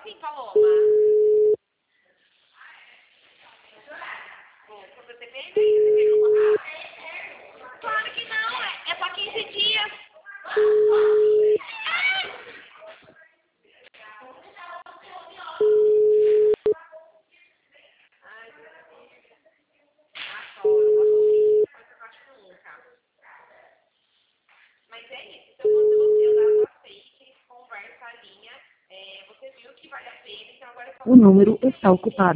assim, Paloma. Sobre o TPM, claro que não, é só 15 dias. Mas é isso. Então, se você andar no aceite, conversa a linha, você viu que vale a pena, então agora é só... O número está ocupado.